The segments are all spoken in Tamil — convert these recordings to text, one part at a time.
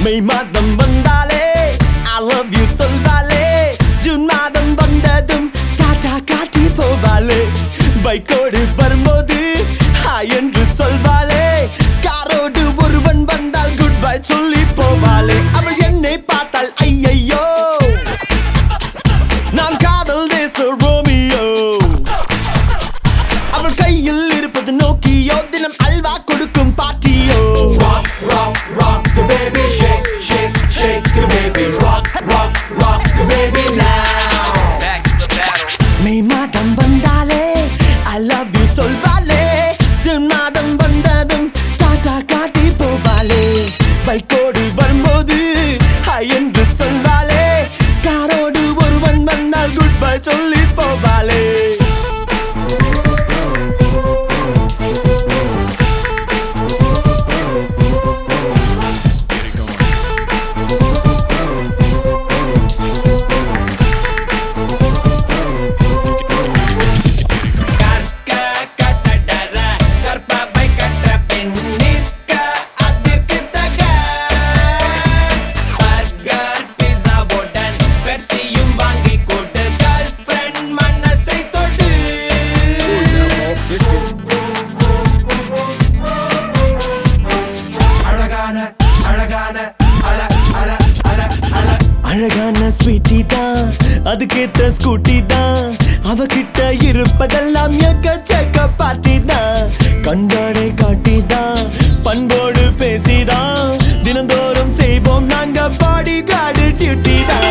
மெய் மாதம் வந்தாலே I love you சொல்வாளே ஜூன் மாதம் வந்ததும் டாடா காட்டி போவாளே பைக்கோடு வரும்போது ஹாய் என்று சொல்வாளே காரோடு ஒருவன் வந்தால் குட் பை சொல்லி போவாளே அவள் என்னை பார்த்தால் ஐயையோ நான் காதல் தேச ரோமியோ அவள் கையில் இருப்பது நோக்கியோ தினம் அல்வா கொடுக்கும் பாட்டியோ Rock, rock, rock the baby, shake, shake, shake the baby, rock, rock, rock the baby now. Back to the battle. மெய் மாதம் வந்தாலே I love you சொல்வாளே ஜூன் மாதம் வந்ததும் டாடா காட்டி போவாளே பைக்கோடு வரும்போது ஹாய் என்று சொல்வாளே காரோடு ஒருவன் வந்தால் குட் பை சொல்லி போவாளே அழகான ஸ்வீட்டி தான் அதுக்கேத்த ஸ்கூட்டி தான் அவகிட்ட இருப்பதெல்லாம் எக்கச்சக்க பாட்டி தான் கண்பாடை காட்டி தான் பண்போடு பேசிதான் தினந்தோறும் செய்வோம் நாங்க பாடி கார்டு டியூட்டி தான்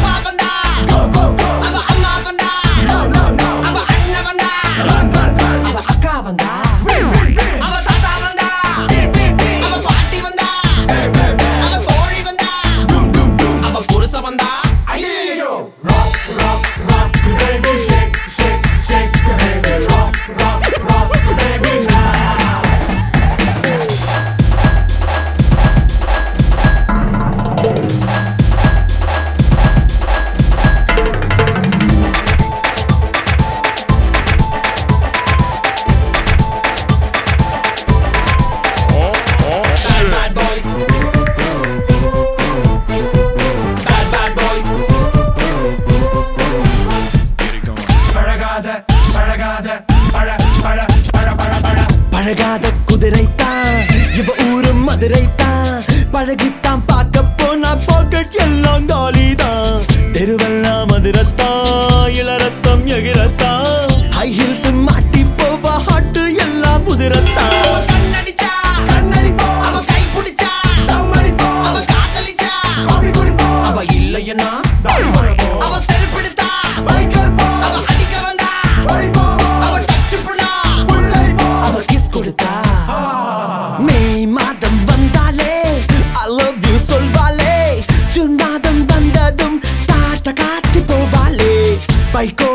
பழகாத குதிரைத்தான் இவ ஊரு மதுரைத்தான் பழகித்தான் பார்க்க போனா பாக்கெட் எல்லாம் காலிதான் தெருவெல்லாம் மதுரத்தான் இளரத்தம் எகிரத்தான் ஹை ஹீல்ஸ் மாட்டி போவா ஹாட்டு எல்லாம் முதிரத்தான் மெய் மாதம் வந்தாலே I love you சொல்வாளே ஜூன் மாதம் வந்ததும் டாடா காட்டி போவாளே பைக்கோ